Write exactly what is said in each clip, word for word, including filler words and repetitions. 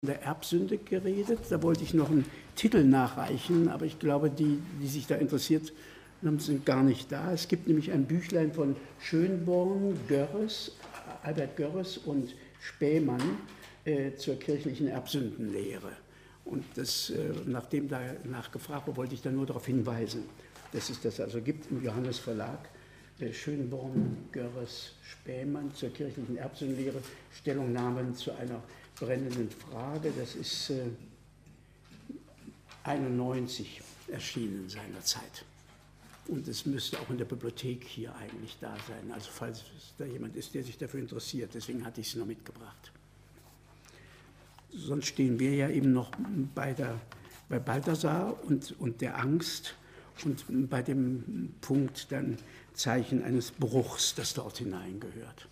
der Erbsünde geredet. Da wollte ich noch einen Titel nachreichen, aber ich glaube, die, die sich da interessiert, sind gar nicht da. Es gibt nämlich ein Büchlein von Schönborn, Görres, Albert Görres und Spähmann äh, zur kirchlichen Erbsündenlehre. Und das, äh, nachdem da nachgefragt wurde, wollte ich da nur darauf hinweisen, dass es das also gibt im Johannes Verlag. Äh, Schönborn, Görres, Spähmann zur kirchlichen Erbsündenlehre, Stellungnahmen zu einer brennenden Frage. Das ist äh, einundneunzig erschienen seinerzeit. Und es müsste auch in der Bibliothek hier eigentlich da sein, also falls da jemand ist, der sich dafür interessiert. Deswegen hatte ich es noch mitgebracht. Sonst stehen wir ja eben noch bei, der, bei Balthasar und, und der Angst und bei dem Punkt dann Zeichen eines Bruchs, das dort hineingehört.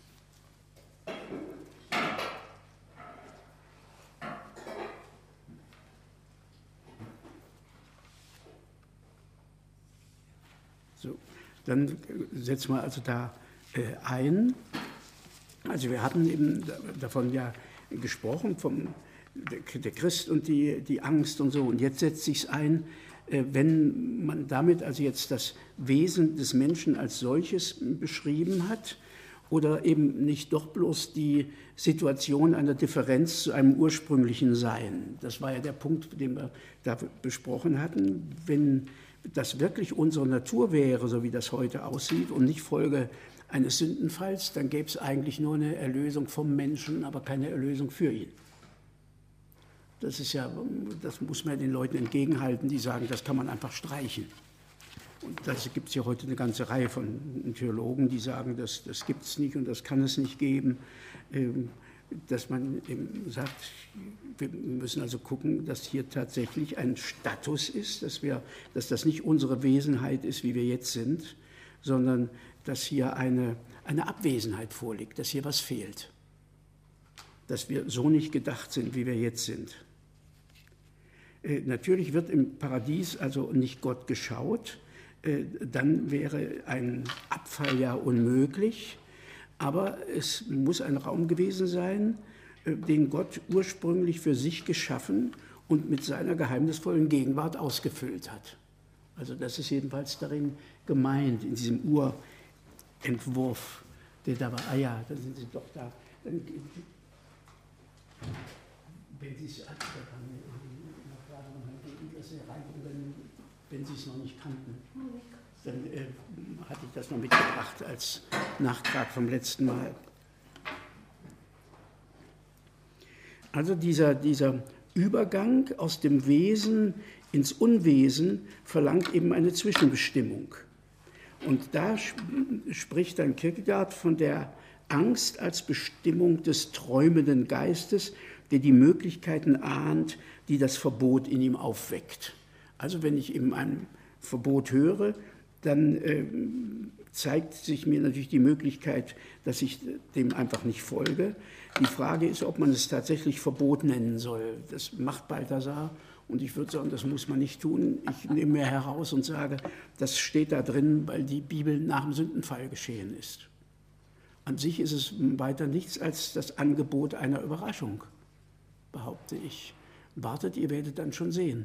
So, dann setzen wir also da äh, ein. Also wir hatten eben davon ja gesprochen, vom der Christ und die, die Angst und so. Und jetzt setzt sich es ein, äh, wenn man damit also jetzt das Wesen des Menschen als solches beschrieben hat oder eben nicht doch bloß die Situation einer Differenz zu einem ursprünglichen Sein. Das war ja der Punkt, den wir da besprochen hatten. Wenn das wirklich unsere Natur wäre, so wie das heute aussieht, und nicht Folge eines Sündenfalls, dann gäbe es eigentlich nur eine Erlösung vom Menschen, aber keine Erlösung für ihn. Das ist ja, das muss man den Leuten entgegenhalten, die sagen, das kann man einfach streichen. Und da gibt es ja heute eine ganze Reihe von Theologen, die sagen, das, das gibt es nicht und das kann es nicht geben. Dass man eben sagt, wir müssen also gucken, dass hier tatsächlich ein Status ist, dass, wir, dass das nicht unsere Wesenheit ist, wie wir jetzt sind, sondern dass hier eine, eine Abwesenheit vorliegt, dass hier was fehlt, dass wir so nicht gedacht sind, wie wir jetzt sind. Äh, natürlich wird im Paradies also nicht Gott geschaut, äh, dann wäre ein Abfall ja unmöglich. Aber es muss ein Raum gewesen sein, den Gott ursprünglich für sich geschaffen und mit seiner geheimnisvollen Gegenwart ausgefüllt hat. Also das ist jedenfalls darin gemeint, in diesem Urentwurf, der da war. Ah ja, dann sind Sie doch da. Wenn Sie es wenn Sie es noch nicht kannten. Dann äh, hatte ich das noch mitgebracht als Nachtrag vom letzten Mal. Also dieser, dieser Übergang aus dem Wesen ins Unwesen verlangt eben eine Zwischenbestimmung. Und da spricht dann Kierkegaard von der Angst als Bestimmung des träumenden Geistes, der die Möglichkeiten ahnt, die das Verbot in ihm aufweckt. Also wenn ich eben ein Verbot höre, dann äh, zeigt sich mir natürlich die Möglichkeit, dass ich dem einfach nicht folge. Die Frage ist, ob man es tatsächlich Verbot nennen soll. Das macht Balthasar und ich würde sagen, das muss man nicht tun. Ich nehme mir heraus und sage, das steht da drin, weil die Bibel nach dem Sündenfall geschehen ist. An sich ist es weiter nichts als das Angebot einer Überraschung, behaupte ich. Wartet, ihr werdet dann schon sehen.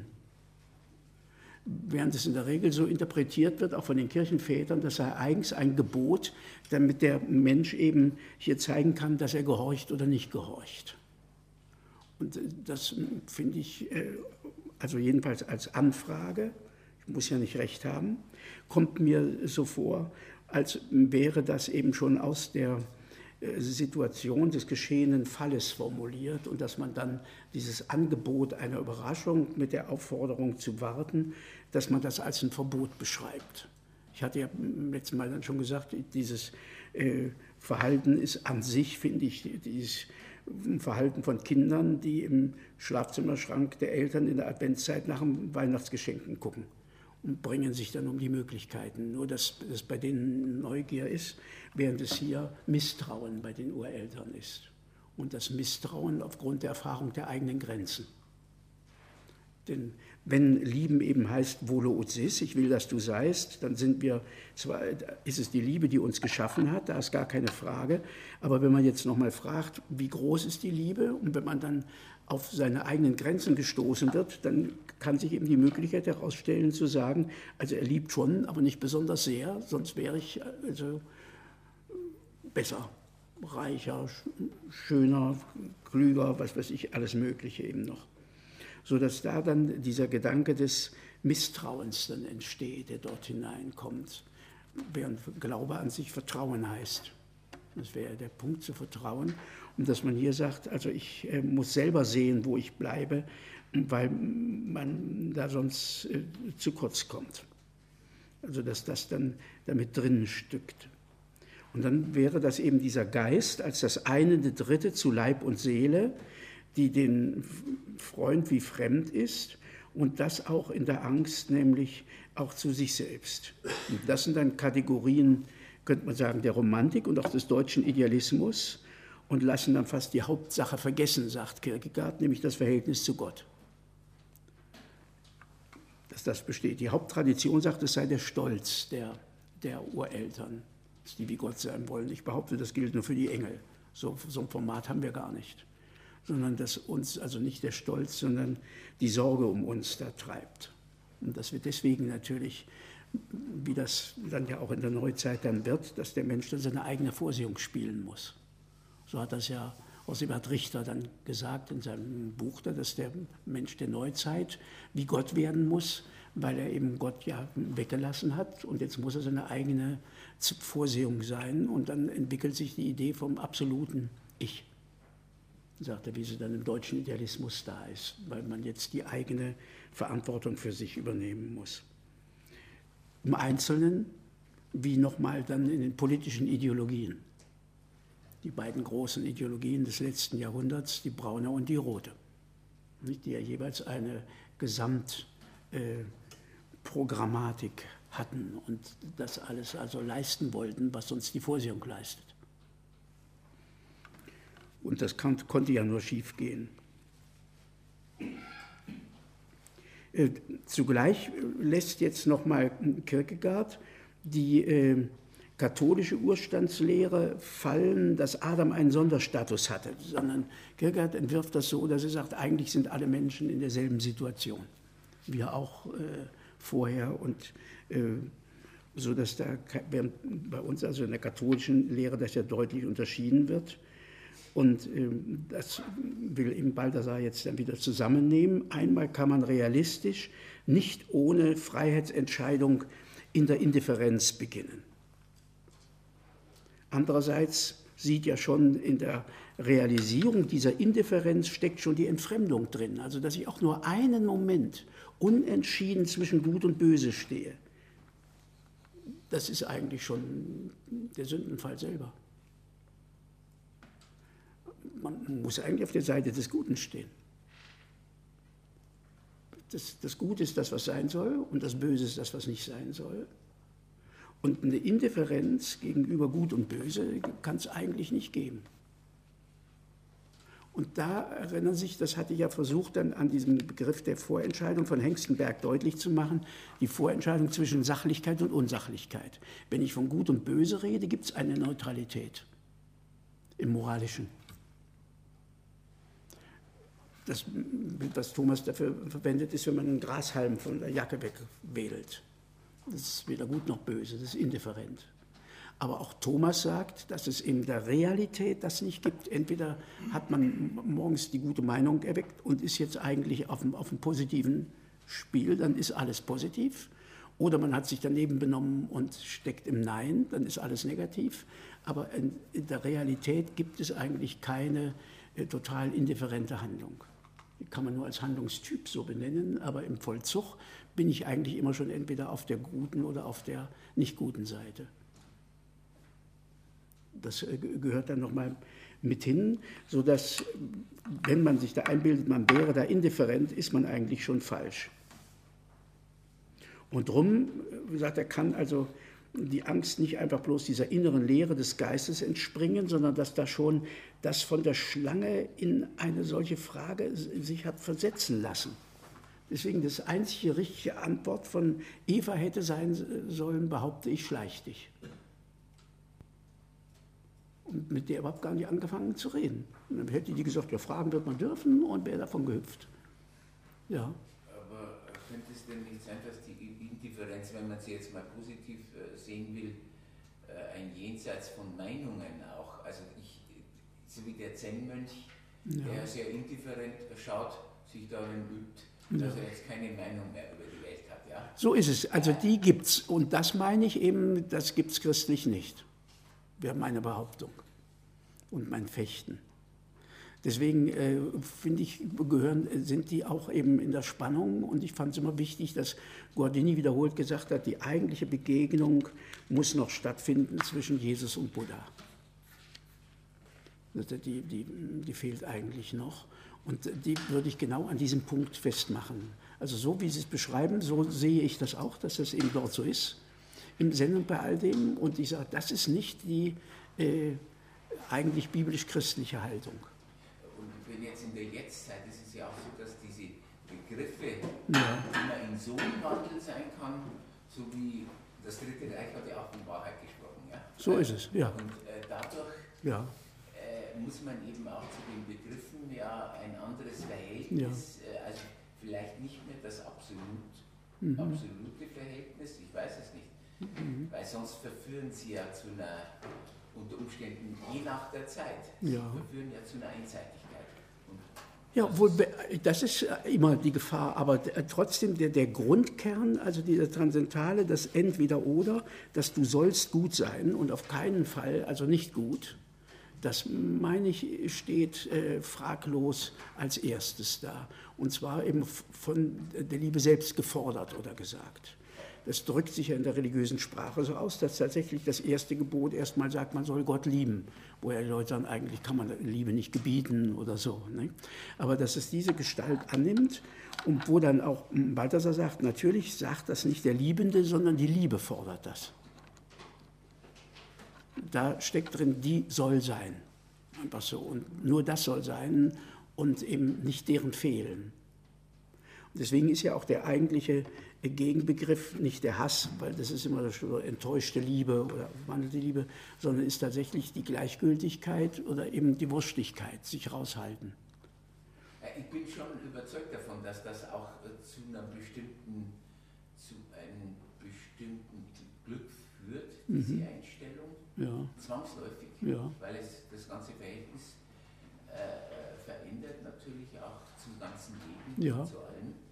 Während es in der Regel so interpretiert wird, auch von den Kirchenvätern, das sei eigens ein Gebot, damit der Mensch eben hier zeigen kann, dass er gehorcht oder nicht gehorcht. Und das finde ich, also jedenfalls als Anfrage, ich muss ja nicht recht haben, kommt mir so vor, als wäre das eben schon aus der Situation des geschehenen Falles formuliert und dass man dann dieses Angebot einer Überraschung mit der Aufforderung zu warten, dass man das als ein Verbot beschreibt. Ich hatte ja letztes Mal dann schon gesagt, dieses äh, Verhalten ist an sich, finde ich, dieses Verhalten von Kindern, die im Schlafzimmerschrank der Eltern in der Adventszeit nach dem Weihnachtsgeschenken gucken und bringen sich dann um die Möglichkeiten. Nur, dass es bei denen Neugier ist, während es hier Misstrauen bei den Ureltern ist. Und das Misstrauen aufgrund der Erfahrung der eigenen Grenzen. Denn wenn Lieben eben heißt, volo ut sis, ich will, dass du seist, dann sind wir, zwar ist es die Liebe, die uns geschaffen hat, da ist gar keine Frage, aber wenn man jetzt nochmal fragt, wie groß ist die Liebe, und wenn man dann auf seine eigenen Grenzen gestoßen wird, dann kann sich eben die Möglichkeit herausstellen zu sagen, also er liebt schon, aber nicht besonders sehr, sonst wäre ich also besser, reicher, schöner, klüger, was weiß ich, alles Mögliche eben noch. Sodass da dann dieser Gedanke des Misstrauens dann entsteht, der dort hineinkommt, während Glaube an sich Vertrauen heißt. Das wäre der Punkt, zu vertrauen. Und dass man hier sagt, also ich äh, muss selber sehen, wo ich bleibe, weil man da sonst äh, zu kurz kommt. Also dass das dann damit drin stückt. Und dann wäre das eben dieser Geist als das einende Dritte zu Leib und Seele, die den Freund wie fremd ist und das auch in der Angst, nämlich auch zu sich selbst. Und das sind dann Kategorien, könnte man sagen, der Romantik und auch des deutschen Idealismus und lassen dann fast die Hauptsache vergessen, sagt Kierkegaard, nämlich das Verhältnis zu Gott. Dass das besteht. Die Haupttradition sagt, es sei der Stolz der, der Ureltern, dass die wie Gott sein wollen. Ich behaupte, das gilt nur für die Engel. So, so ein Format haben wir gar nicht. Sondern dass uns, also nicht der Stolz, sondern die Sorge um uns da treibt. Und dass wir deswegen natürlich, wie das dann ja auch in der Neuzeit dann wird, dass der Mensch dann seine eigene Vorsehung spielen muss. So hat das ja Osibert Richter dann gesagt in seinem Buch, dass der Mensch der Neuzeit wie Gott werden muss, weil er eben Gott ja weggelassen hat und jetzt muss er seine eigene Vorsehung sein und dann entwickelt sich die Idee vom absoluten Ich, sagt er, wie sie dann im deutschen Idealismus da ist, weil man jetzt die eigene Verantwortung für sich übernehmen muss. Im Einzelnen wie nochmal dann in den politischen Ideologien. Die beiden großen Ideologien des letzten Jahrhunderts, die braune und die rote, die ja jeweils eine Gesamtprogrammatik äh, hatten und das alles also leisten wollten, was sonst die Vorsehung leistet. Und das kann, konnte ja nur schief gehen. Äh, zugleich lässt jetzt nochmal Kierkegaard die äh, katholische Urstandslehre fallen, dass Adam einen Sonderstatus hatte, sondern Kierkegaard entwirft das so, dass er sagt, eigentlich sind alle Menschen in derselben Situation, wir auch äh, vorher und äh, so, dass da während bei uns also in der katholischen Lehre das ja deutlich unterschieden wird. Und äh, das will eben Balthasar jetzt dann wieder zusammennehmen. Einmal kann man realistisch nicht ohne Freiheitsentscheidung in der Indifferenz beginnen. Andererseits sieht ja schon in der Realisierung dieser Indifferenz steckt schon die Entfremdung drin. Also dass ich auch nur einen Moment unentschieden zwischen Gut und Böse stehe. Das ist eigentlich schon der Sündenfall selber. Man muss eigentlich auf der Seite des Guten stehen. Das, das Gute ist das, was sein soll, und das Böse ist das, was nicht sein soll. Und eine Indifferenz gegenüber Gut und Böse kann es eigentlich nicht geben. Und da erinnern sich, das hatte ich ja versucht, dann an diesem Begriff der Vorentscheidung von Hengstenberg deutlich zu machen, die Vorentscheidung zwischen Sachlichkeit und Unsachlichkeit. Wenn ich von Gut und Böse rede, gibt es eine Neutralität im Moralischen. Das, was Thomas dafür verwendet, ist, wenn man einen Grashalm von der Jacke wegwedelt. Das ist weder gut noch böse, das ist indifferent. Aber auch Thomas sagt, dass es in der Realität das nicht gibt. Entweder hat man morgens die gute Meinung erweckt und ist jetzt eigentlich auf dem, auf dem positiven Spiel, dann ist alles positiv. Oder man hat sich daneben benommen und steckt im Nein, dann ist alles negativ. Aber in, in der Realität gibt es eigentlich keine äh, total indifferente Handlung. Die kann man nur als Handlungstyp so benennen, aber im Vollzug bin ich eigentlich immer schon entweder auf der guten oder auf der nicht guten Seite. Das gehört dann nochmal mit hin, sodass, wenn man sich da einbildet, man wäre da indifferent, ist man eigentlich schon falsch. Und drum, wie gesagt, er kann also die Angst nicht einfach bloß dieser inneren Leere des Geistes entspringen, sondern dass da schon das von der Schlange in eine solche Frage sich hat versetzen lassen. Deswegen das einzige richtige Antwort von Eva hätte sein sollen, behaupte ich, schleich dich. mit der überhaupt gar nicht angefangen zu reden. Und dann hätte die gesagt, ja, fragen wird man dürfen und wäre davon gehüpft. Ja. Aber könnte es denn nicht sein, dass die Indifferenz, wenn man sie jetzt mal positiv äh, sehen will, äh, ein Jenseits von Meinungen auch, also ich, so wie der Zen-Mönch, ja. der sehr indifferent schaut, sich darin übt, dass ja. er jetzt keine Meinung mehr über die Welt hat. Ja? So ist es, also die gibt's und das meine ich eben, das gibt es christlich nicht. Wäre meine Behauptung und mein Fechten. Deswegen äh, finde ich, gehören, sind die auch eben in der Spannung und ich fand es immer wichtig, dass Guardini wiederholt gesagt hat, die eigentliche Begegnung muss noch stattfinden zwischen Jesus und Buddha. Die, die, die fehlt eigentlich noch und die würde ich genau an diesem Punkt festmachen. Also so wie Sie es beschreiben, so sehe ich das auch, dass das eben dort so ist, im Zen und bei all dem und ich sage, das ist nicht die äh, eigentlich biblisch-christliche Haltung. Wenn jetzt in der Jetztzeit ist es ja auch so, dass diese Begriffe ja. immer in so einem Wandel sein kann, so wie das Dritte Reich hat ja auch von Wahrheit gesprochen. Ja? So ist es, ja. Und äh, dadurch ja. äh, muss man eben auch zu den Begriffen ja ein anderes Verhältnis, ja. äh, also vielleicht nicht mehr das absolut, mhm. absolute Verhältnis, ich weiß es nicht, mhm. weil sonst verführen sie ja zu einer, unter Umständen je nach der Zeit, ja. verführen ja zu einer Einseitigkeit. Ja, obwohl, das ist immer die Gefahr, aber trotzdem der, der Grundkern, also dieser Transzendentale, das Entweder-Oder, dass du sollst gut sein und auf keinen Fall, also nicht gut, das, meine ich, steht äh, fraglos als erstes da. Und zwar eben von der Liebe selbst gefordert oder gesagt. Das drückt sich ja in der religiösen Sprache so aus, dass tatsächlich das erste Gebot erstmal sagt, man soll Gott lieben. Woher die Leute sagen, eigentlich kann man Liebe nicht gebieten oder so. Ne? Aber dass es diese Gestalt annimmt und wo dann auch Balthasar sagt, natürlich sagt das nicht der Liebende, sondern die Liebe fordert das. Da steckt drin, die soll sein. Einfach so. Und nur das soll sein und eben nicht deren Fehlen. Und deswegen ist ja auch der eigentliche Gegenbegriff nicht der Hass, weil das ist immer so enttäuschte Liebe oder wandelte Liebe, sondern ist tatsächlich die Gleichgültigkeit oder eben die Wurstigkeit, sich raushalten. Ich bin schon überzeugt davon, dass das auch zu einer bestimmten, zu einem bestimmten Glück führt, diese mhm. Einstellung, ja. zwangsläufig, ja. weil es das ganze Verhältnis äh, verändert, natürlich auch zum ganzen Leben, ja. zu allen.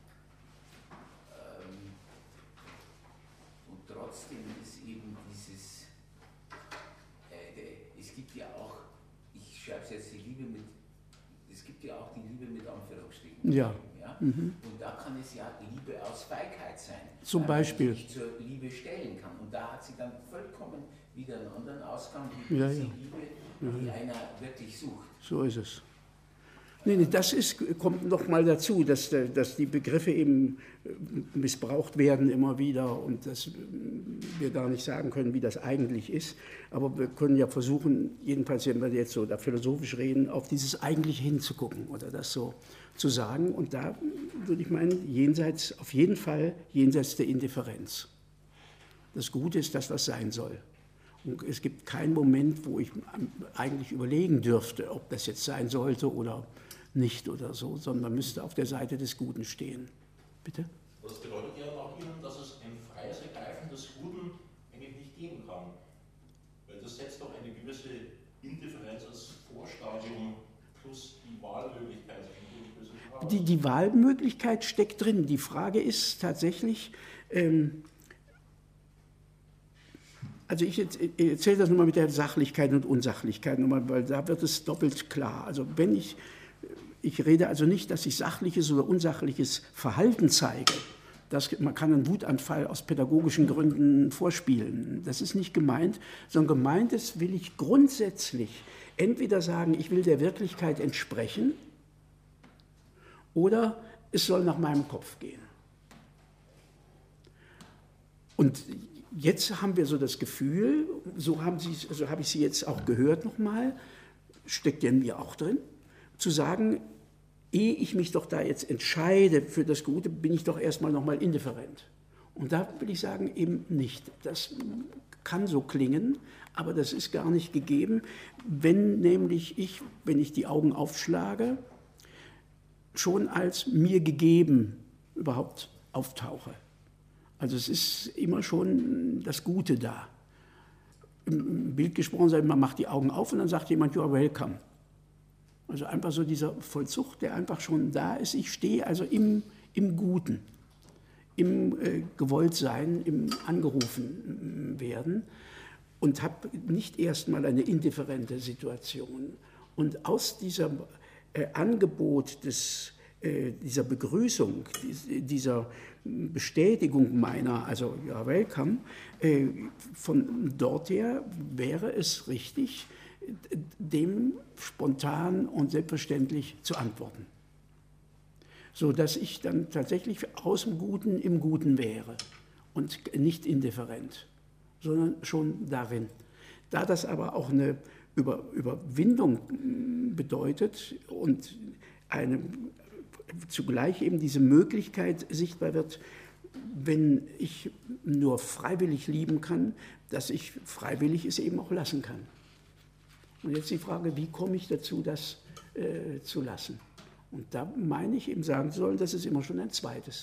Trotzdem ist eben dieses, äh, der, es gibt ja auch, ich schreibe es jetzt die Liebe mit, es gibt ja auch die Liebe mit Anführungsstrichen. Ja. ja? Mhm. Und da kann es ja Liebe aus Feigheit sein. Zum Beispiel. Man sich zur Liebe stellen kann. Und da hat sie dann vollkommen wieder einen anderen Ausgang, wie ja, diese ja. Liebe, die ja. einer wirklich sucht. So ist es. Nee, nee, das ist, kommt noch mal dazu, dass, dass die Begriffe eben missbraucht werden immer wieder und dass wir gar nicht sagen können, wie das eigentlich ist. Aber wir können ja versuchen, jedenfalls wenn wir jetzt so da philosophisch reden, auf dieses Eigentliche hinzugucken oder das so zu sagen. Und da würde ich meinen, jenseits, auf jeden Fall jenseits der Indifferenz. Das Gute ist, dass das sein soll. Und es gibt keinen Moment, wo ich eigentlich überlegen dürfte, ob das jetzt sein sollte oder nicht oder so, sondern man müsste auf der Seite des Guten stehen. Bitte? Das bedeutet ja nach Ihnen, dass es ein freies Ergreifen des Guten eigentlich nicht geben kann. Weil das setzt doch eine gewisse Indifferenz als Vorstadium plus die Wahlmöglichkeit. Die, die Wahlmöglichkeit steckt drin. Die Frage ist tatsächlich, ähm, also ich erzähle das nochmal mit der Sachlichkeit und Unsachlichkeit, nochmal, weil da wird es doppelt klar. Also wenn ich, ich rede also nicht, dass ich sachliches oder unsachliches Verhalten zeige. Das, man kann einen Wutanfall aus pädagogischen Gründen vorspielen. Das ist nicht gemeint, sondern gemeint ist, will ich grundsätzlich entweder sagen, ich will der Wirklichkeit entsprechen oder es soll nach meinem Kopf gehen. Und jetzt haben wir so das Gefühl, so, haben Sie, so habe ich Sie jetzt auch gehört nochmal, steckt ja in mir auch drin, zu sagen, ehe ich mich doch da jetzt entscheide für das Gute, bin ich doch erstmal nochmal indifferent Und da will ich sagen, eben nicht. Das kann so klingen, aber das ist gar nicht gegeben, wenn nämlich ich, wenn ich die Augen aufschlage, schon als mir gegeben überhaupt auftauche. Also es ist immer schon das Gute da. Im Bild gesprochen, man macht die Augen auf und dann sagt jemand, you are welcome. Also einfach so dieser Vollzug, der einfach schon da ist. Ich stehe also im, im Guten, im äh, Gewolltsein, im Angerufen-Werden und habe nicht erstmal eine indifferente Situation. Und aus diesem äh, Angebot des, äh, dieser Begrüßung, dieser Bestätigung meiner, also ja, welcome, äh, von dort her wäre es richtig, dem spontan und selbstverständlich zu antworten. So dass ich dann tatsächlich aus dem Guten im Guten wäre und nicht indifferent, sondern schon darin. Da das aber auch eine Über, Überwindung bedeutet und eine, zugleich eben diese Möglichkeit sichtbar wird, wenn ich nur freiwillig lieben kann, dass ich freiwillig es eben auch lassen kann. Und jetzt die Frage, wie komme ich dazu, das äh, zu lassen? Und da meine ich eben sagen sollen, das ist immer schon ein zweites.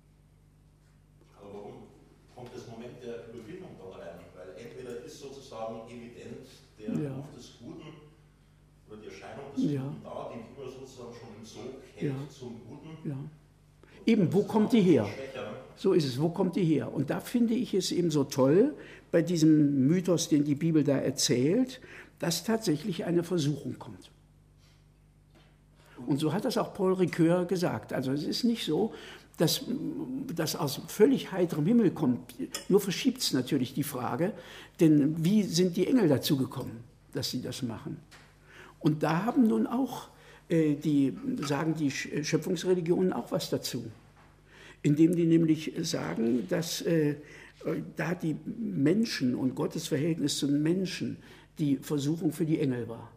Aber warum kommt das Moment der Überwindung da rein? Weil entweder ist sozusagen evident der ja. Ruf des Guten oder die Erscheinung des ja. Guten da, die immer sozusagen schon im Sog hält ja. zum Guten. Ja. Eben, wo kommt die her? So ist es, wo kommt die her? Und da finde ich es eben so toll, bei diesem Mythos, den die Bibel da erzählt, dass tatsächlich eine Versuchung kommt. Und so hat das auch Paul Ricoeur gesagt. Also es ist nicht so, dass das aus völlig heiterem Himmel kommt. Nur verschiebt es natürlich die Frage, denn wie sind die Engel dazu gekommen, dass sie das machen? Und da haben nun auch, äh, die, sagen die Schöpfungsreligionen auch was dazu. Indem die nämlich sagen, dass äh, da die Menschen und Gottes Verhältnis zu den Menschen die Versuchung für die Engel war.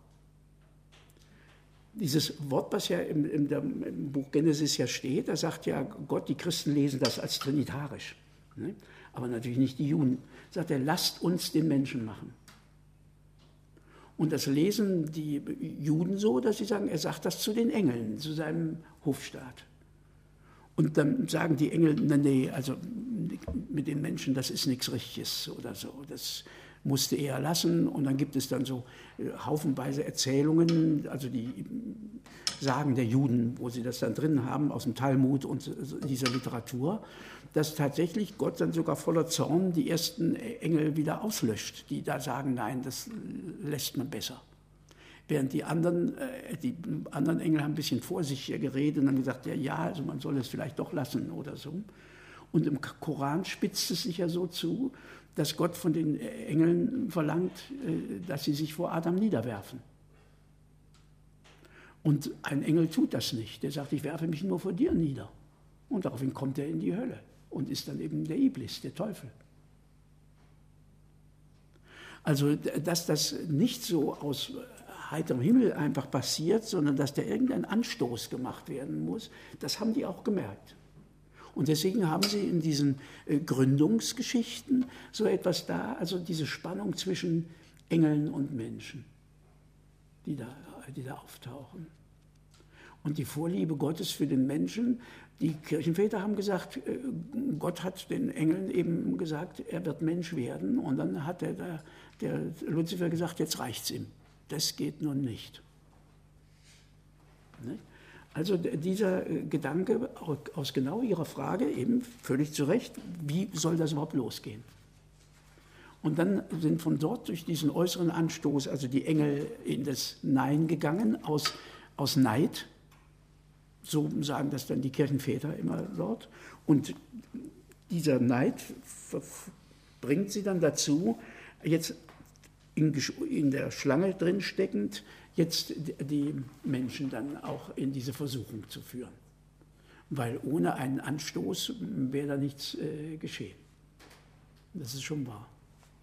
Dieses Wort, was ja im, im, im Buch Genesis ja steht, da sagt ja Gott, die Christen lesen das als trinitarisch, ne? Aber natürlich nicht die Juden. Sagt er, lasst uns den Menschen machen. Und das lesen die Juden so, dass sie sagen, er sagt das zu den Engeln, zu seinem Hofstaat. Und dann sagen die Engel, nee, nee, also mit den Menschen, das ist nichts Richtiges oder so. Das musste er lassen. Und dann gibt es dann so haufenweise Erzählungen, also die Sagen der Juden, wo sie das dann drin haben, aus dem Talmud und dieser Literatur, dass tatsächlich Gott dann sogar voller Zorn die ersten Engel wieder auslöscht, die da sagen, nein, das lässt man besser. Während die anderen, die anderen Engel haben ein bisschen vorsichtiger geredet und haben gesagt, ja, ja, also man soll es vielleicht doch lassen oder so. Und im Koran spitzt es sich ja so zu, dass Gott von den Engeln verlangt, dass sie sich vor Adam niederwerfen. Und ein Engel tut das nicht. Der sagt, ich werfe mich nur vor dir nieder. Und daraufhin kommt er in die Hölle und ist dann eben der Iblis, der Teufel. Also, dass das nicht so aus heiterem Himmel einfach passiert, sondern dass da irgendein Anstoß gemacht werden muss, das haben die auch gemerkt. Und deswegen haben sie in diesen äh, Gründungsgeschichten so etwas da, also diese Spannung zwischen Engeln und Menschen, die da, die da auftauchen. Und die Vorliebe Gottes für den Menschen, die Kirchenväter haben gesagt, äh, Gott hat den Engeln eben gesagt, er wird Mensch werden. Und dann hat der, der, der Luzifer gesagt, jetzt reicht's ihm. Das geht nun nicht. Nicht? Also dieser Gedanke aus genau Ihrer Frage, eben völlig zu Recht, wie soll das überhaupt losgehen? Und dann sind von dort durch diesen äußeren Anstoß, also die Engel in das Nein gegangen, aus, aus Neid, so sagen das dann die Kirchenväter immer dort. Und dieser Neid bringt sie dann dazu, jetzt in, in der Schlange drin steckend, jetzt die Menschen dann auch in diese Versuchung zu führen. Weil ohne einen Anstoß wäre da nichts äh, geschehen. Das ist schon wahr.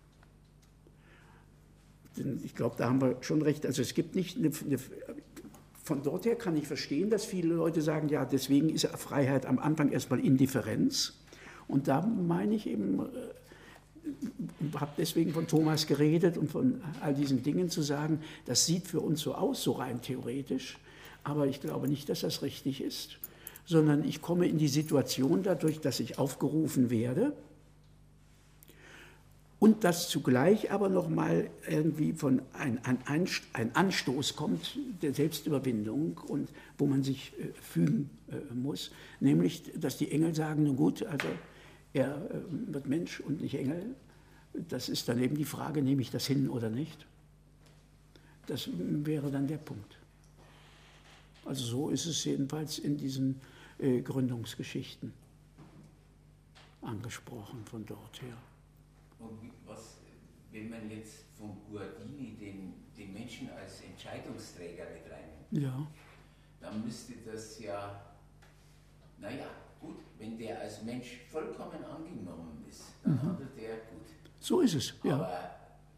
Denn ich glaube, da haben wir schon recht. Also es gibt nicht eine, eine, von dort her kann ich verstehen, dass viele Leute sagen, ja, deswegen ist Freiheit am Anfang erstmal Indifferenz Und da meine ich eben, habe deswegen von Thomas geredet und von all diesen Dingen zu sagen, das sieht für uns so aus, so rein theoretisch, aber ich glaube nicht, dass das richtig ist, sondern ich komme in die Situation dadurch, dass ich aufgerufen werde und dass zugleich aber nochmal irgendwie von ein, ein, ein Anstoß kommt der Selbstüberwindung und wo man sich äh, fügen äh, muss, nämlich, dass die Engel sagen, nun gut, also er äh, wird Mensch und nicht Engel. Das ist dann eben die Frage, nehme ich das hin oder nicht? Das wäre dann der Punkt. Also so ist es jedenfalls in diesen äh, Gründungsgeschichten angesprochen von dort her. Und was, wenn man jetzt von Guardini den, den Menschen als Entscheidungsträger mit reinnimmt, ja. dann müsste das ja, naja, gut, wenn der als Mensch vollkommen angenommen ist, dann mhm. handelt er gut. So ist es, ja. Aber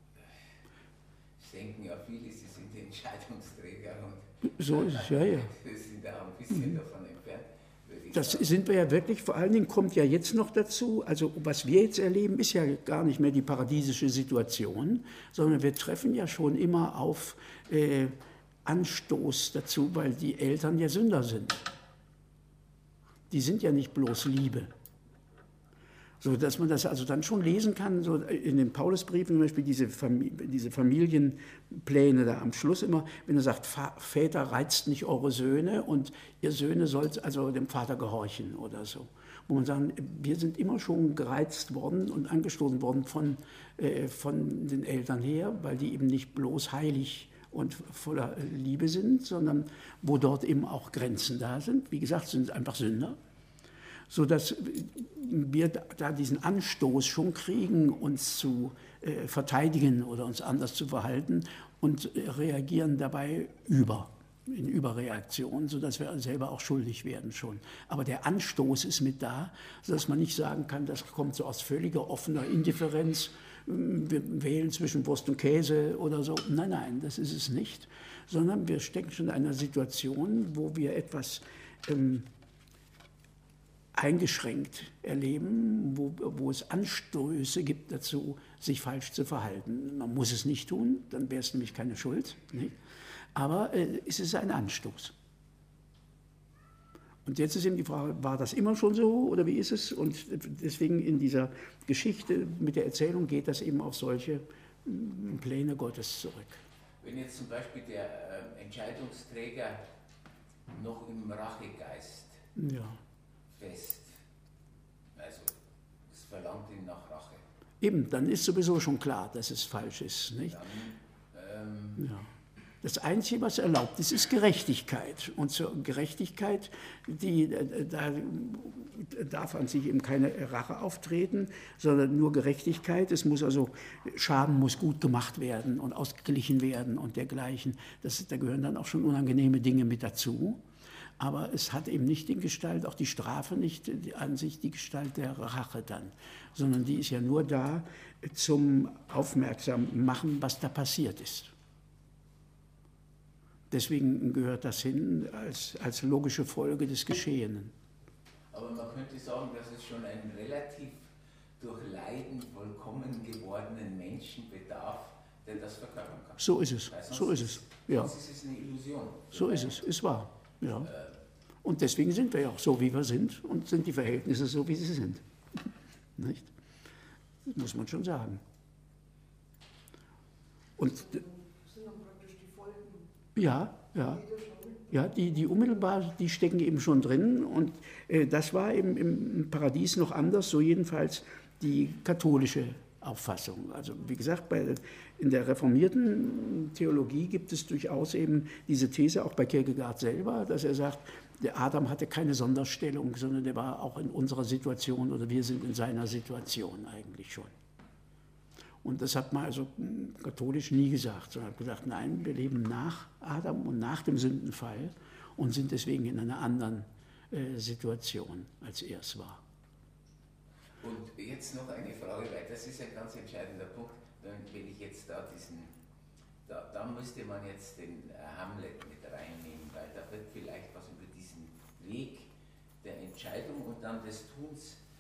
es denken ja viele, sie sind Entscheidungsträger und so ist es, ja, ja. sind da ein bisschen mhm. davon entfernt. Das sind wir ja wirklich, vor allen Dingen kommt ja jetzt noch dazu, also was wir jetzt erleben, ist ja gar nicht mehr die paradiesische Situation, sondern wir treffen ja schon immer auf äh, Anstoß dazu, weil die Eltern ja Sünder sind. Die sind ja nicht bloß Liebe. So dass man das also dann schon lesen kann, so in den Paulusbriefen zum Beispiel diese, Familie, diese Familienpläne da am Schluss immer, wenn er sagt, Väter, reizt nicht eure Söhne und ihr Söhne sollt also dem Vater gehorchen oder so. Wo man sagt, wir sind immer schon gereizt worden und angestoßen worden von, äh, von den Eltern her, weil die eben nicht bloß heilig und voller Liebe sind, sondern wo dort eben auch Grenzen da sind. Wie gesagt, sind einfach Sünder. Sodass wir da diesen Anstoß schon kriegen, uns zu äh, verteidigen oder uns anders zu verhalten und äh, reagieren dabei über, in Überreaktion, sodass wir selber auch schuldig werden schon. Aber der Anstoß ist mit da, sodass man nicht sagen kann, das kommt so aus völliger offener Indifferenz, wir wählen zwischen Wurst und Käse oder so. Nein, nein, das ist es nicht, sondern wir stecken schon in einer Situation, wo wir etwas ähm, eingeschränkt erleben, wo, wo es Anstöße gibt dazu, sich falsch zu verhalten. Man muss es nicht tun, dann wäre es nämlich keine Schuld. Nicht? Aber äh, es ist ein Anstoß. Und jetzt ist eben die Frage, war das immer schon so oder wie ist es? Und deswegen in dieser Geschichte mit der Erzählung geht das eben auf solche äh, Pläne Gottes zurück. Wenn jetzt zum Beispiel der äh, Entscheidungsträger noch im Rachegeist ja. fest. Also, es verlangt ihn nach Rache. Eben, dann ist sowieso schon klar, dass es falsch ist. Nicht? Dann, ähm, ja. Das Einzige, was erlaubt ist, ist Gerechtigkeit. Und zur Gerechtigkeit, die, da darf an sich eben keine Rache auftreten, sondern nur Gerechtigkeit. Es muss also, Schaden muss gut gemacht werden und ausgeglichen werden und dergleichen. Das, da gehören dann auch schon unangenehme Dinge mit dazu. Aber es hat eben nicht die Gestalt, auch die Strafe nicht an sich die Gestalt der Rache dann, sondern die ist ja nur da zum Aufmerksammachen, was da passiert ist. Deswegen gehört das hin als, als logische Folge des Geschehenen. Aber man könnte sagen, dass es schon einen relativ durch Leiden vollkommen gewordenen Menschen bedarf, der das verkörpern kann. So ist es, so ist es. Ja. Sonst ist es eine Illusion. So ist es, ist wahr. Ja. Und deswegen sind wir ja auch so, wie wir sind und sind die Verhältnisse so, wie sie sind. Nicht? Das muss man schon sagen. Und das sind dann praktisch die Folgen. Ja, ja. Ja, die, die unmittelbar, die stecken eben schon drin und äh, das war eben im Paradies noch anders, so jedenfalls die katholische Auffassung. Also wie gesagt, bei, in der reformierten Theologie gibt es durchaus eben diese These, auch bei Kierkegaard selber, dass er sagt, der Adam hatte keine Sonderstellung, sondern der war auch in unserer Situation oder wir sind in seiner Situation eigentlich schon. Und das hat man also katholisch nie gesagt, sondern hat gesagt, nein, wir leben nach Adam und nach dem Sündenfall und sind deswegen in einer anderen äh, Situation, als er es war. Und jetzt noch eine Frage, weil das ist ein ganz entscheidender Punkt, wenn ich jetzt da diesen, da, da müsste man jetzt den Hamlet mit reinnehmen, weil da wird vielleicht was über diesen Weg der Entscheidung und dann des Tuns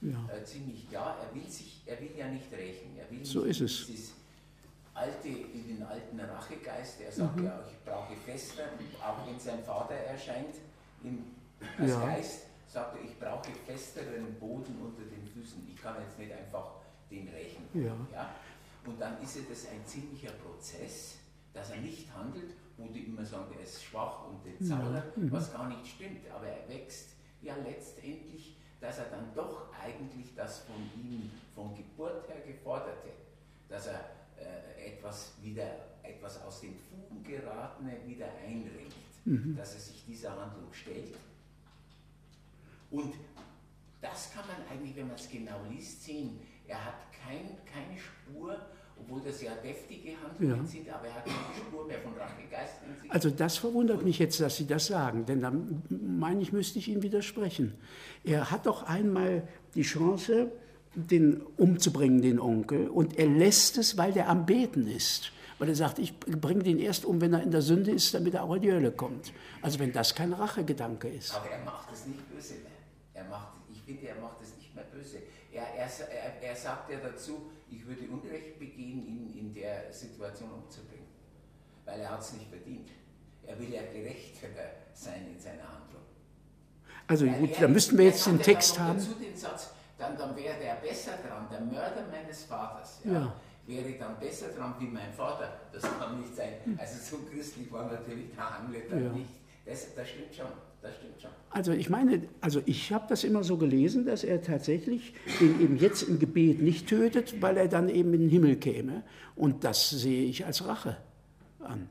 ja. äh, ziemlich klar. Er will, sich, er will ja nicht rächen. Er will so nicht ist es. Dieses alte, in den alten Rachegeist. Er sagt mhm. ja, ich brauche Fester, auch wenn sein Vater erscheint im, als ja. Geist, sagt er, ich brauche festeren Boden unter den Füßen. Ich kann jetzt nicht einfach den rächen. Ja. Ja? Und dann ist ja das ein ziemlicher Prozess, dass er nicht handelt, wo die immer sagen, er ist schwach und der Zauler, ja. mhm. was gar nicht stimmt, aber er wächst ja letztendlich, dass er dann doch eigentlich das von ihm von Geburt her geforderte, dass er äh, etwas wieder, etwas aus den Fugen geratene wieder einrenkt, mhm. dass er sich dieser Handlung stellt. Und das kann man eigentlich, wenn man es genau liest, sehen. Er hat kein, keine Spur, obwohl das ja deftige Handlungen ja. sind, aber er hat keine Spur mehr von Rachegeist in sich. Also das verwundert mich jetzt, dass Sie das sagen, denn dann meine ich, müsste ich Ihnen widersprechen. Er hat doch einmal die Chance, den umzubringen, den Onkel, und er lässt es, weil der am Beten ist. Weil er sagt, ich bringe den erst um, wenn er in der Sünde ist, damit er auch in die Hölle kommt. Also wenn das kein Rachegedanke ist. Aber er macht es nicht böse mehr. Er macht, ich finde, er macht es nicht mehr böse. Er, er, er, er sagt ja dazu, ich würde Unrecht begehen, ihn in der Situation umzubringen. Weil er hat es nicht verdient. Er will ja gerechter sein in seiner Handlung. Also weil gut, er, da müssten wir jetzt den Text haben. Dazu den Satz, dann, dann wäre er besser dran, der Mörder meines Vaters, ja, ja. wäre dann besser dran wie mein Vater. Das kann nicht sein. Also so christlich war natürlich der Hamlet dann ja. nicht. Das, das stimmt schon. Das stimmt schon. Also ich meine, also ich habe das immer so gelesen, dass er tatsächlich den eben jetzt im Gebet nicht tötet, weil er dann eben in den Himmel käme. Und das sehe ich als Rache an.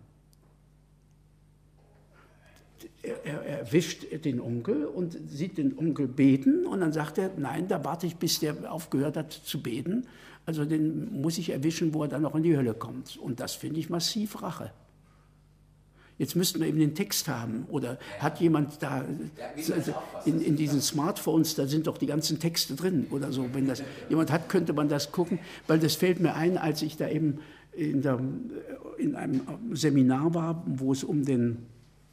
Er, er, er erwischt den Onkel und sieht den Onkel beten und dann sagt er, nein, da warte ich, bis der aufgehört hat zu beten. Also den muss ich erwischen, wo er dann noch in die Hölle kommt. Und das finde ich massiv Rache. Jetzt müssten wir eben den Text haben. Oder ja. hat jemand da, ja, in, in diesen Smartphones, da sind doch die ganzen Texte drin oder so. Wenn das jemand hat, könnte man das gucken. Weil das fällt mir ein, als ich da eben in, der, in einem Seminar war, wo es um den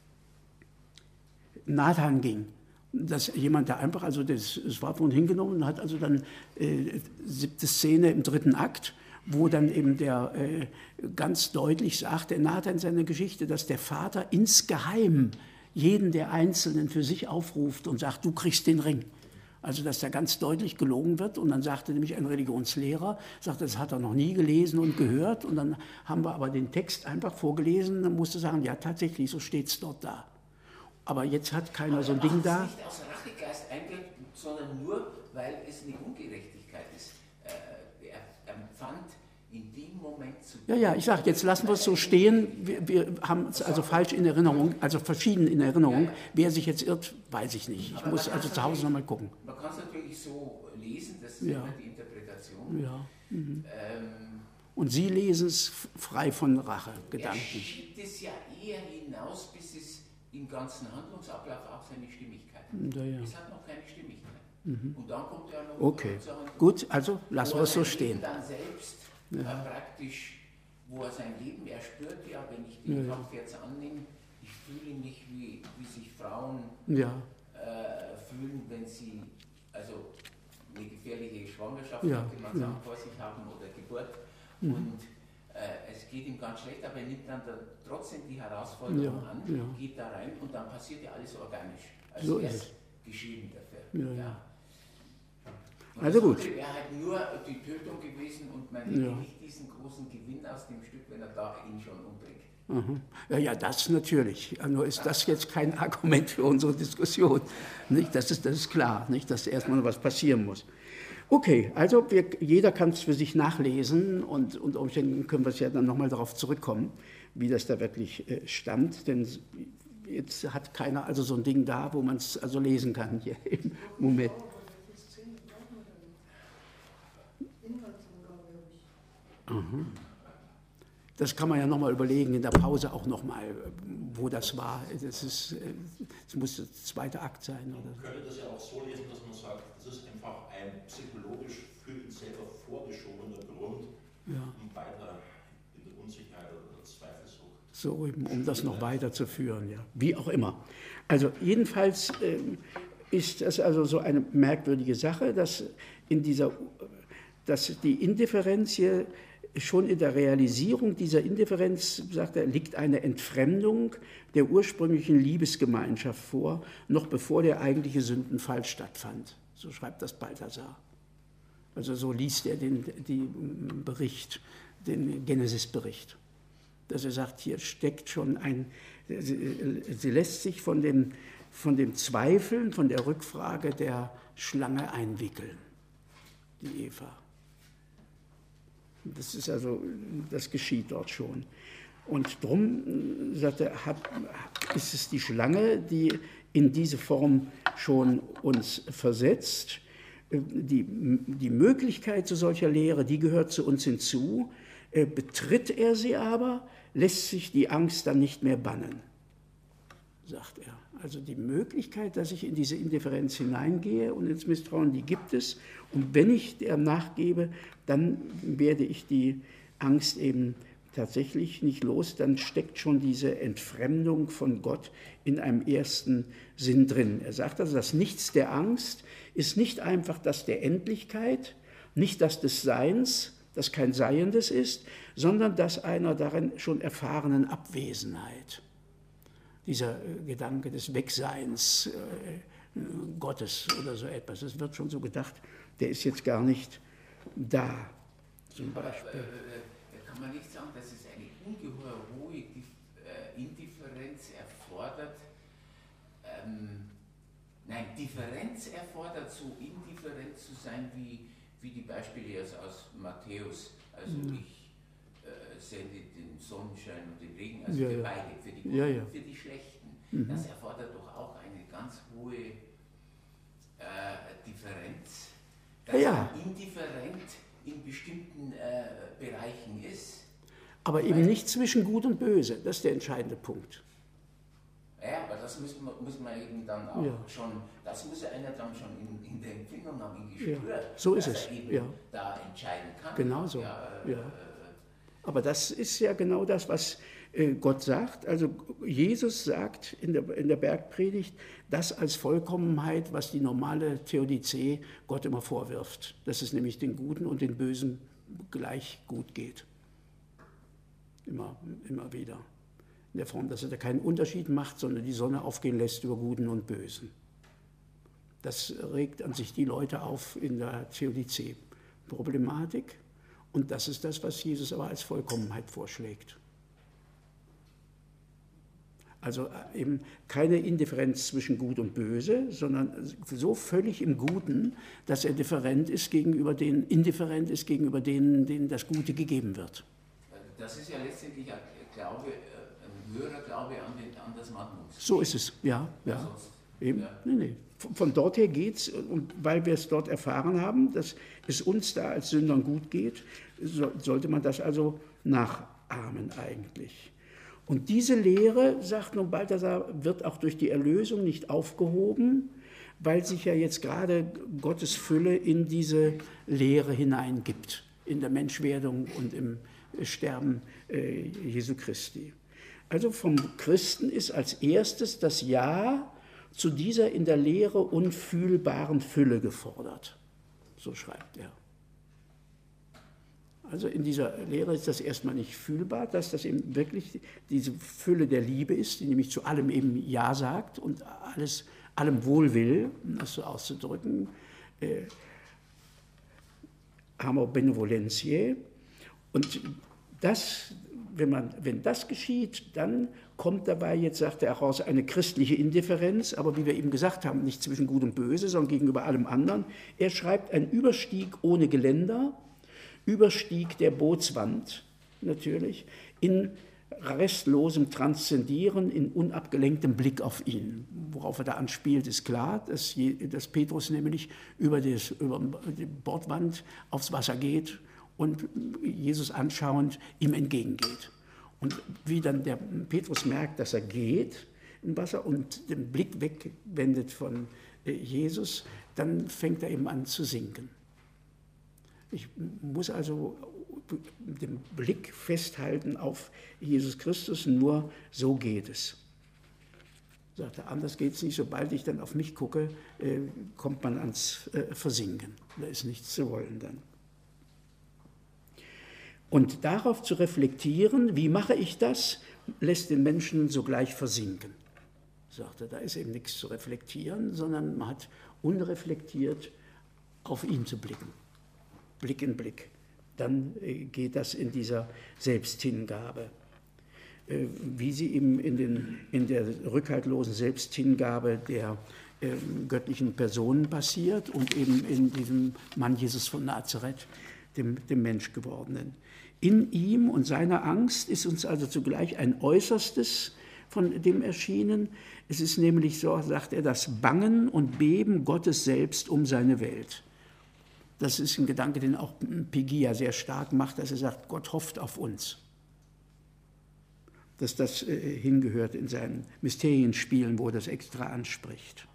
Nathan ging. Dass jemand da einfach, also das Smartphone hingenommen und hat also dann äh, siebte Szene im dritten Akt, wo dann eben der äh, ganz deutlich sagt, der Nathan in seiner Geschichte, dass der Vater insgeheim jeden der Einzelnen für sich aufruft und sagt, du kriegst den Ring. Also dass da ganz deutlich gelogen wird. Und dann sagte nämlich ein Religionslehrer, sagte, das hat er noch nie gelesen und gehört. Und dann haben wir aber den Text einfach vorgelesen. Dann musste sagen, ja tatsächlich, so steht es dort da. Aber jetzt hat keiner aber so ein Ding da. Nicht aus Rachegeist eingeht, sondern nur, weil es eine Ungerechtigkeit ist. Äh, er empfand in dem Moment zu. Ja, ja, ich sage, jetzt lassen wir es so stehen. Wir, wir haben es also falsch in Erinnerung, also verschieden in Erinnerung. Ja, ja. Wer sich jetzt irrt, weiß ich nicht. Ich aber muss also zu Hause nochmal gucken. Man kann es natürlich so lesen, das ist ja. immer die Interpretation. Ja. Mhm. Ähm, Und Sie lesen es frei von Rache, gedanklich. Er schiebt es ja eher hinaus, bis es im ganzen Handlungsablauf auch seine Stimmigkeit hat. Ja, ja. Es hat noch keine Stimmigkeit. Mhm. Und dann kommt er noch okay. zur Handlung. Gut, also lassen wir es so stehen. Dann selbst ja. äh, praktisch, wo er sein Leben, er spürt ja, wenn ich den ja, Kampf jetzt annehme, ich fühle mich, wie, wie sich Frauen ja. äh, fühlen, wenn sie also eine gefährliche Schwangerschaft, ja. könnte man sagen, ja. vor sich haben oder Geburt. Mhm. Und äh, es geht ihm ganz schlecht, aber er nimmt dann da trotzdem die Herausforderung ja. an, ja. geht da rein und dann passiert ja alles organisch. Also so er ist ist geschrieben dafür. Ja, ja. Und also gut. wäre halt nur die Tötung gewesen und man hätte ja. nicht diesen großen Gewinn aus dem Stück, wenn er da ihn schon umbringt. Mhm. Ja, ja, das natürlich. Nur ist das jetzt kein Argument für unsere Diskussion. Nicht? Das ist, das ist klar, nicht? Dass erstmal noch was passieren muss. Okay, also wir, jeder kann es für sich nachlesen und unter Umständen können wir es ja dann nochmal darauf zurückkommen, wie das da wirklich äh, stand. Denn jetzt hat keiner also so ein Ding da, wo man es also lesen kann hier im Moment. Mhm. Das kann man ja nochmal überlegen, in der Pause auch nochmal, wo das war. Das, ist, das muss der zweite Akt sein. Oder? Man könnte das ja auch so lesen, dass man sagt, das ist einfach ein psychologisch für ihn selber vorgeschobener Grund, ja. um weiter in der Unsicherheit oder der Zweifelsucht. So eben, um das noch weiterzuführen, ja. Wie auch immer. Also jedenfalls ähm, ist es also so eine merkwürdige Sache, dass, in dieser, dass die Indifferenz hier schon in der Realisierung dieser Indifferenz, sagt er, liegt eine Entfremdung der ursprünglichen Liebesgemeinschaft vor, noch bevor der eigentliche Sündenfall stattfand. So schreibt das Balthasar. Also so liest er den, den Bericht, den Genesis-Bericht. Dass er sagt, hier steckt schon ein, sie, sie lässt sich von dem, von dem Zweifeln, von der Rückfrage der Schlange einwickeln, die Eva. Das ist also, das geschieht dort schon. Und darum, sagt er, hat, ist es die Schlange, die in diese Form schon uns versetzt. Die, die Möglichkeit zu solcher Lehre, die gehört zu uns hinzu. Betritt er sie aber, lässt sich die Angst dann nicht mehr bannen, sagt er. Also die Möglichkeit, dass ich in diese Indifferenz hineingehe und ins Misstrauen, die gibt es. Und wenn ich der nachgebe, dann werde ich die Angst eben tatsächlich nicht los. Dann steckt schon diese Entfremdung von Gott in einem ersten Sinn drin. Er sagt also, das Nichts der Angst ist nicht einfach das der Endlichkeit, nicht das des Seins, das kein Seiendes ist, sondern das einer darin schon erfahrenen Abwesenheit. Dieser Gedanke des Wegseins äh, Gottes oder so etwas, das wird schon so gedacht, der ist jetzt gar nicht da, zum Beispiel. Aber, äh, kann man nicht sagen, dass es eine ungeheuer hohe äh, Indifferenz erfordert, ähm, nein, Differenz erfordert, so indifferent zu sein, wie, wie die Beispiele aus, aus Matthäus, also mhm. ich sende den Sonnenschein und den Regen, also ja, für ja. beide, für die Guten ja, ja. und für die Schlechten. Mhm. Das erfordert doch auch eine ganz hohe äh, Differenz, dass ja, ja. man indifferent in bestimmten äh, Bereichen ist. Aber eben nicht zwischen Gut und Böse, das ist der entscheidende Punkt. Ja, aber das muss man, muss man eben dann auch ja. schon, das muss einer dann schon in, in der Empfindung haben, im Gespür, ja. so ist dass es. er eben ja. da entscheiden kann. Genau so. Ja, äh, ja. Aber das ist ja genau das, was Gott sagt. Also Jesus sagt in der, in der Bergpredigt, das als Vollkommenheit, was die normale Theodizee Gott immer vorwirft. Dass es nämlich den Guten und den Bösen gleich gut geht. Immer, immer wieder. In der Form, dass er da keinen Unterschied macht, sondern die Sonne aufgehen lässt über Guten und Bösen. Das regt an sich die Leute auf in der Theodizee-Problematik. Und das ist das, was Jesus aber als Vollkommenheit vorschlägt. Also eben keine Indifferenz zwischen Gut und Böse, sondern so völlig im Guten, dass er different ist gegenüber denen, indifferent ist gegenüber denen, denen das Gute gegeben wird. Das ist ja letztendlich ein Glaube, ein höherer Glaube an, den, an das Magnus. So ist es, ja. ja. ja eben, ja. Nee, nee. Von dort her geht es, und weil wir es dort erfahren haben, dass es uns da als Sündern gut geht, so, sollte man das also nachahmen eigentlich. Und diese Lehre, sagt nun Balthasar, wird auch durch die Erlösung nicht aufgehoben, weil sich ja jetzt gerade Gottes Fülle in diese Lehre hineingibt, in der Menschwerdung und im Sterben äh, Jesu Christi. Also vom Christen ist als erstes das Ja zu dieser in der Lehre unfühlbaren Fülle gefordert. So schreibt er. Also in dieser Lehre ist das erstmal nicht fühlbar, dass das eben wirklich diese Fülle der Liebe ist, die nämlich zu allem eben Ja sagt und alles, allem wohl will, um das so auszudrücken. Äh, Amor benevolentiae. Und das, wenn, man, wenn das geschieht, dann kommt dabei, jetzt sagt er, heraus eine christliche Indifferenz, aber wie wir eben gesagt haben, nicht zwischen Gut und Böse, sondern gegenüber allem anderen. Er schreibt, ein Überstieg ohne Geländer, Überstieg der Bootswand natürlich, in restlosem Transzendieren, in unabgelenktem Blick auf ihn. Worauf er da anspielt, ist klar, dass, dass Petrus nämlich über, das, über die Bordwand aufs Wasser geht und Jesus anschauend ihm entgegengeht. Und wie dann der Petrus merkt, dass er geht im Wasser und den Blick wegwendet von Jesus, dann fängt er eben an zu sinken. Ich muss also den Blick festhalten auf Jesus Christus, nur so geht es. Sagt er, anders geht es nicht. Sobald ich dann auf mich gucke, äh, kommt man ans äh, Versinken. Da ist nichts zu wollen dann. Und darauf zu reflektieren, wie mache ich das, lässt den Menschen sogleich versinken. Sagt er, da ist eben nichts zu reflektieren, sondern man hat unreflektiert auf ihn zu blicken. Blick in Blick. Dann äh, geht das in dieser Selbsthingabe. Wie sie eben in, den, in der rückhaltlosen Selbsthingabe der äh, göttlichen Personen passiert und eben in diesem Mann Jesus von Nazareth, dem, dem Menschgewordenen. In ihm und seiner Angst ist uns also zugleich ein Äußerstes von dem erschienen. Es ist nämlich so, sagt er, das Bangen und Beben Gottes selbst um seine Welt. Das ist ein Gedanke, den auch Pegia sehr stark macht, dass er sagt, Gott hofft auf uns. Dass das äh, hingehört in seinen Mysterienspielen, wo er das extra anspricht.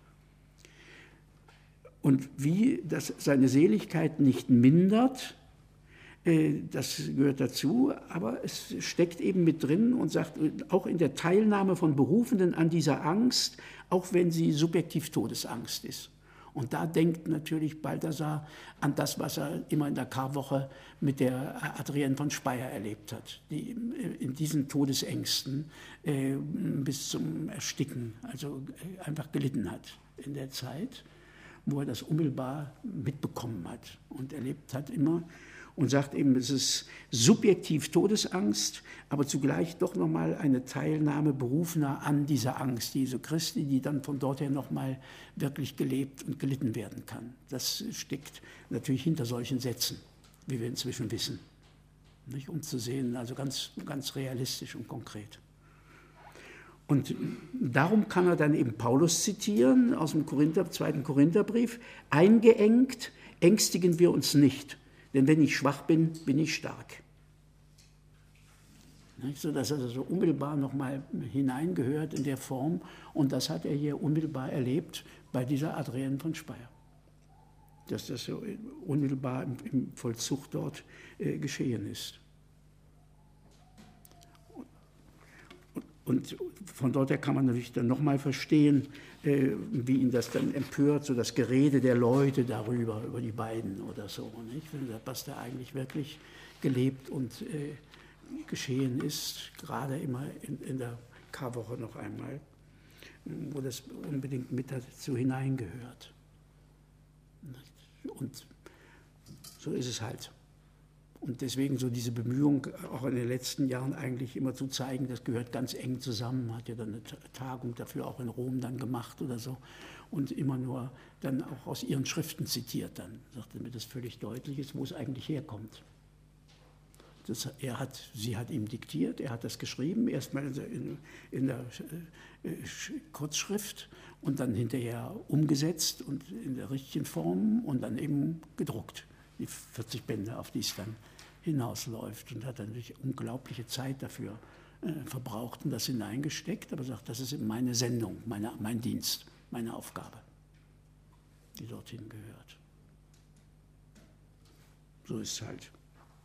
Und wie das seine Seligkeit nicht mindert, äh, das gehört dazu, aber es steckt eben mit drin und sagt, auch in der Teilnahme von Berufenen an dieser Angst, auch wenn sie subjektiv Todesangst ist. Und da denkt natürlich Balthasar an das, was er immer in der Karwoche mit der Adrienne von Speyer erlebt hat, die in diesen Todesängsten äh, bis zum Ersticken, also einfach gelitten hat in der Zeit, wo er das unmittelbar mitbekommen hat und erlebt hat immer. Und sagt eben, es ist subjektiv Todesangst, aber zugleich doch nochmal eine Teilnahme Berufener an dieser Angst Jesu Christi, die dann von dort her nochmal wirklich gelebt und gelitten werden kann. Das steckt natürlich hinter solchen Sätzen, wie wir inzwischen wissen. Nicht? Um zu sehen, also ganz, ganz realistisch und konkret. Und darum kann er dann eben Paulus zitieren aus dem Korinther, zweiten Korintherbrief, eingeengt ängstigen wir uns nicht. Denn wenn ich schwach bin, bin ich stark. So dass er so unmittelbar nochmal hineingehört in der Form. Und das hat er hier unmittelbar erlebt bei dieser Adrienne von Speyer. Dass das so unmittelbar im Vollzug dort äh, geschehen ist. Und von dort her kann man natürlich dann nochmal verstehen, äh, wie ihn das dann empört, so das Gerede der Leute darüber, über die beiden oder so. Nicht? Was da eigentlich wirklich gelebt und äh, geschehen ist, gerade immer in, in der Karwoche noch einmal, wo das unbedingt mit dazu hineingehört. Und so ist es halt. Und deswegen so diese Bemühung, auch in den letzten Jahren eigentlich immer zu zeigen, das gehört ganz eng zusammen, hat ja dann eine Tagung dafür auch in Rom dann gemacht oder so und immer nur dann auch aus ihren Schriften zitiert dann, sagte mir das völlig deutlich ist, wo es eigentlich herkommt. Das, er hat, sie hat ihm diktiert, er hat das geschrieben, erstmal in, in der äh, Kurzschrift und dann hinterher umgesetzt und in der richtigen Form und dann eben gedruckt, die vierzig Bände, auf die es dann hinausläuft und hat dann natürlich unglaubliche Zeit dafür äh, verbraucht und das hineingesteckt, aber sagt, das ist meine Sendung, meine, mein Dienst, meine Aufgabe, die dorthin gehört. So ist es halt.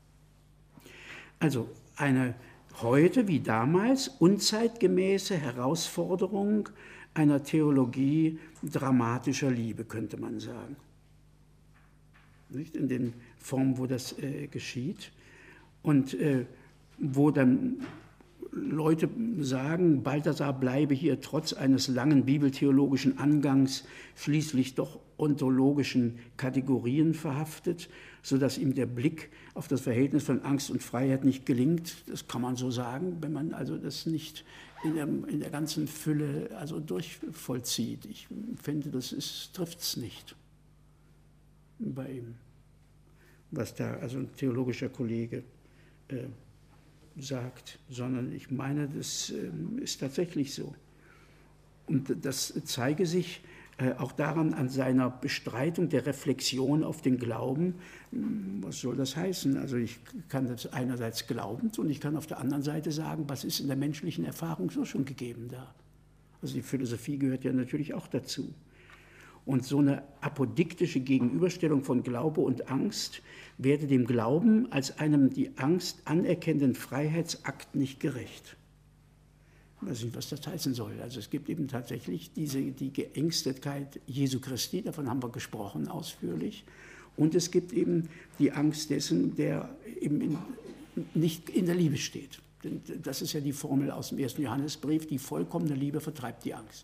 Also eine heute wie damals unzeitgemäße Herausforderung einer Theologie dramatischer Liebe, könnte man sagen. Nicht? In den Formen, wo das äh, geschieht und äh, wo dann Leute sagen, Balthasar bleibe hier trotz eines langen bibeltheologischen Angangs schließlich doch ontologischen Kategorien verhaftet, sodass ihm der Blick auf das Verhältnis von Angst und Freiheit nicht gelingt. Das kann man so sagen, wenn man also das nicht in der, in der ganzen Fülle also durchvollzieht. Ich finde, das trifft es nicht bei ihm, was da also ein theologischer Kollege äh, sagt, sondern ich meine, das äh, ist tatsächlich so. Und das zeige sich äh, auch daran an seiner Bestreitung der Reflexion auf den Glauben. Was soll das heißen? Also ich kann das einerseits glaubend und ich kann auf der anderen Seite sagen, was ist in der menschlichen Erfahrung so schon gegeben da? Also die Philosophie gehört ja natürlich auch dazu. Und so eine apodiktische Gegenüberstellung von Glaube und Angst werde dem Glauben als einem die Angst anerkennenden Freiheitsakt nicht gerecht. weiß nicht, was das heißen soll. Also es gibt eben tatsächlich diese, die Geängstetkeit Jesu Christi, davon haben wir gesprochen ausführlich. Und es gibt eben die Angst dessen, der eben in, nicht in der Liebe steht. Denn das ist ja die Formel aus dem ersten Johannesbrief, die vollkommene Liebe vertreibt die Angst.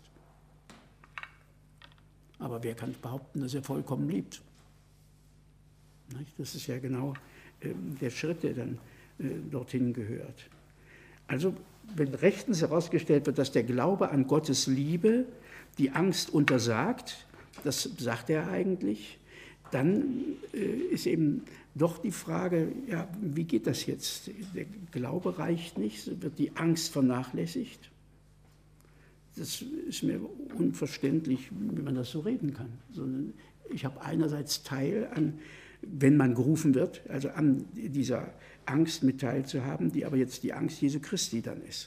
Aber wer kann behaupten, dass er vollkommen liebt? Das ist ja genau der Schritt, der dann dorthin gehört. Also, wenn rechtens herausgestellt wird, dass der Glaube an Gottes Liebe die Angst untersagt, das sagt er eigentlich, dann ist eben doch die Frage, ja, wie geht das jetzt? Der Glaube reicht nicht, wird die Angst vernachlässigt? Das ist mir unverständlich, wie man das so reden kann. Sondern ich habe einerseits Teil an, wenn man gerufen wird, also an dieser Angst mit teilzuhaben, die aber jetzt die Angst Jesu Christi dann ist.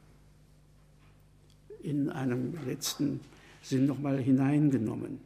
In einem letzten Sinn nochmal hineingenommen.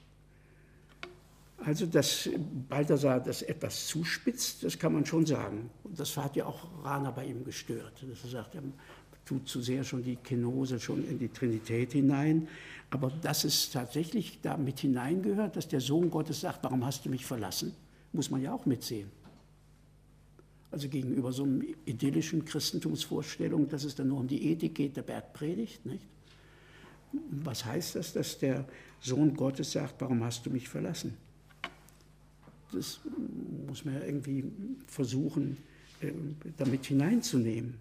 Also, dass Balthasar das etwas zuspitzt, das kann man schon sagen. Und das hat ja auch Rahner bei ihm gestört, dass er sagt, er tut zu sehr schon die Kenose schon in die Trinität hinein. Aber dass es tatsächlich da mit hineingehört, dass der Sohn Gottes sagt, warum hast du mich verlassen, muss man ja auch mitsehen. Also gegenüber so einer idyllischen Christentumsvorstellung, dass es dann nur um die Ethik geht, der Bergpredigt, nicht? Was heißt das, dass der Sohn Gottes sagt, warum hast du mich verlassen? Das muss man ja irgendwie versuchen, damit hineinzunehmen.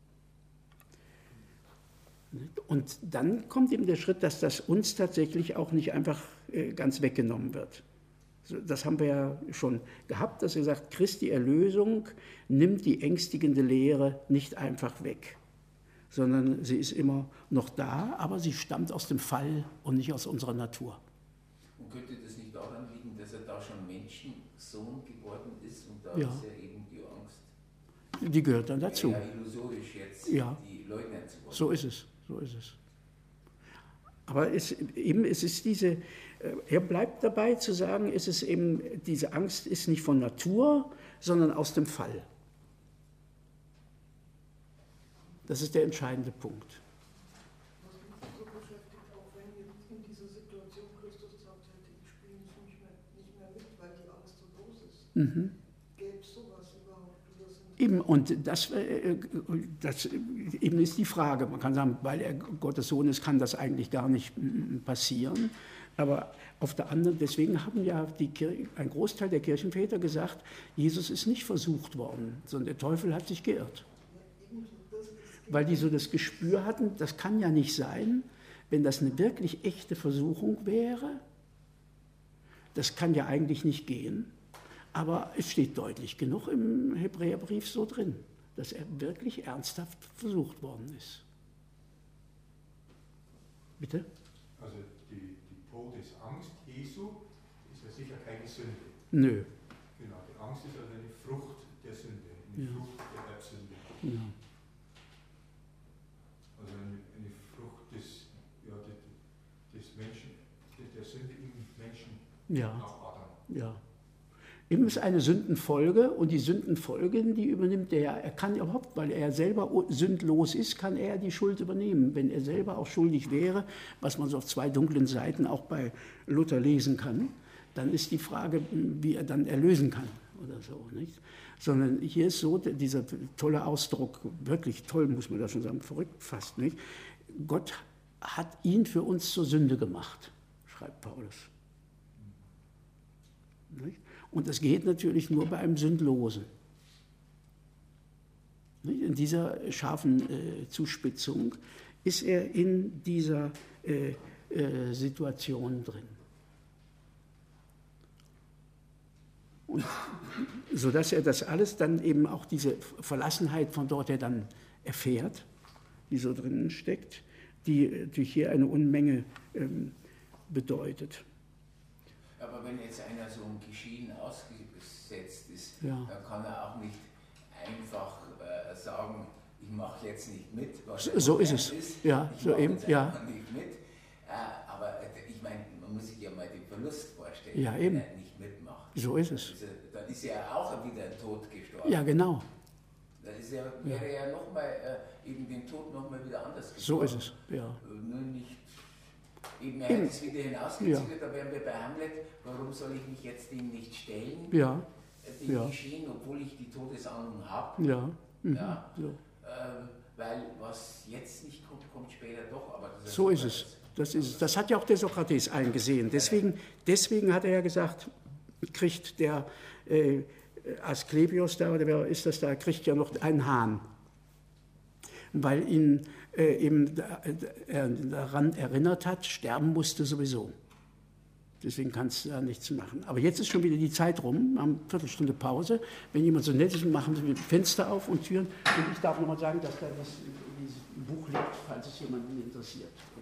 Und dann kommt eben der Schritt, dass das uns tatsächlich auch nicht einfach ganz weggenommen wird. Das haben wir ja schon gehabt, dass er sagt, Christi Erlösung nimmt die ängstigende Lehre nicht einfach weg, sondern sie ist immer noch da, aber sie stammt aus dem Fall und nicht aus unserer Natur. Und könnte das nicht daran liegen, dass er da schon Menschensohn geworden ist und da ja. ist ja eben die Angst? Die gehört dann dazu. Ja, illusorisch jetzt ja. die leugnen zu wollen. So ist es, so ist es. Aber es, eben, es ist diese, er bleibt dabei zu sagen, es ist eben, diese Angst ist nicht von Natur, sondern aus dem Fall. Das ist der entscheidende Punkt. Was mich so beschäftigt, auch wenn ihr in dieser Situation Christus sagt, ich spiele nicht mehr, nicht mehr mit, weil die Angst so groß ist. Mhm. Gäbe es sowas überhaupt? Eben, und das, das eben ist die Frage. Man kann sagen, weil er Gottes Sohn ist, kann das eigentlich gar nicht passieren. Aber auf der anderen, deswegen haben ja die Kirche, ein Großteil der Kirchenväter gesagt, Jesus ist nicht versucht worden, sondern der Teufel hat sich geirrt. Weil die so das Gespür hatten, das kann ja nicht sein, wenn das eine wirklich echte Versuchung wäre. Das kann ja eigentlich nicht gehen. Aber es steht deutlich genug im Hebräerbrief so drin, dass er wirklich ernsthaft versucht worden ist. Bitte? Also die, die Todesangst Jesu ist ja sicher keine Sünde. Nö. Genau, die Angst ist also eine Frucht der Sünde, eine ja. Frucht der Erbsünde. Ja. Also eine, eine Frucht des, ja, des, des Menschen, der Sünde im Menschen ja. nach Adam. Ja. Eben ist eine Sündenfolge und die Sündenfolgen, die übernimmt er. Er kann überhaupt, weil er selber sündlos ist, kann er die Schuld übernehmen. Wenn er selber auch schuldig wäre, was man so auf zwei dunklen Seiten auch bei Luther lesen kann, dann ist die Frage, wie er dann erlösen kann oder so, nicht? Sondern hier ist so dieser tolle Ausdruck, wirklich toll, muss man da schon sagen, verrückt fast, nicht? Gott hat ihn für uns zur Sünde gemacht, schreibt Paulus. Nicht? Und das geht natürlich nur bei einem Sündlosen. In dieser scharfen äh, Zuspitzung ist er in dieser äh, äh, Situation drin. Und sodass er das alles dann eben auch diese Verlassenheit, von dort er dann erfährt, die so drinnen steckt, die natürlich hier eine Unmenge ähm, bedeutet. Aber wenn jetzt einer so ein Geschehen ausgesetzt ist, ja. dann kann er auch nicht einfach äh, sagen, ich mache jetzt nicht mit, was so, so ist es. Ist. Ja, ich so eben, ja. nicht mit. Äh, aber ich meine, man muss sich ja mal den Verlust vorstellen, ja, wenn eben. er nicht mitmacht. So ist es. Dann ist er, dann ist er auch wieder tot gestorben. Ja, genau. Das das ja, wäre ja, ja nochmal äh, eben den Tod nochmal wieder anders gesprochen. So ist es, ja. Nur nicht, eben er hat es wieder hinausgezögert, ja. Da wären wir bei Hamlet, warum soll ich mich jetzt dem nicht stellen? Ja. Dem ja. Geschehen, obwohl ich die Todesahnung habe. Ja. Mhm. ja. So. Äh, weil was jetzt nicht kommt, kommt später doch. Aber das so ist es. Das ist es. Das hat ja auch der Sokrates eingesehen. Deswegen, deswegen hat er ja gesagt, kriegt der äh, Asklepios da, oder wer ist das da, kriegt ja noch einen Hahn. Weil ihn äh, eben äh, daran erinnert hat, sterben musste sowieso. Deswegen kannst du da nichts machen. Aber jetzt ist schon wieder die Zeit rum, wir haben eine Viertelstunde Pause. Wenn jemand so nett ist, machen wir Fenster auf und Türen. Und ich darf nochmal sagen, dass da was in diesem Buch liegt, falls es jemanden interessiert.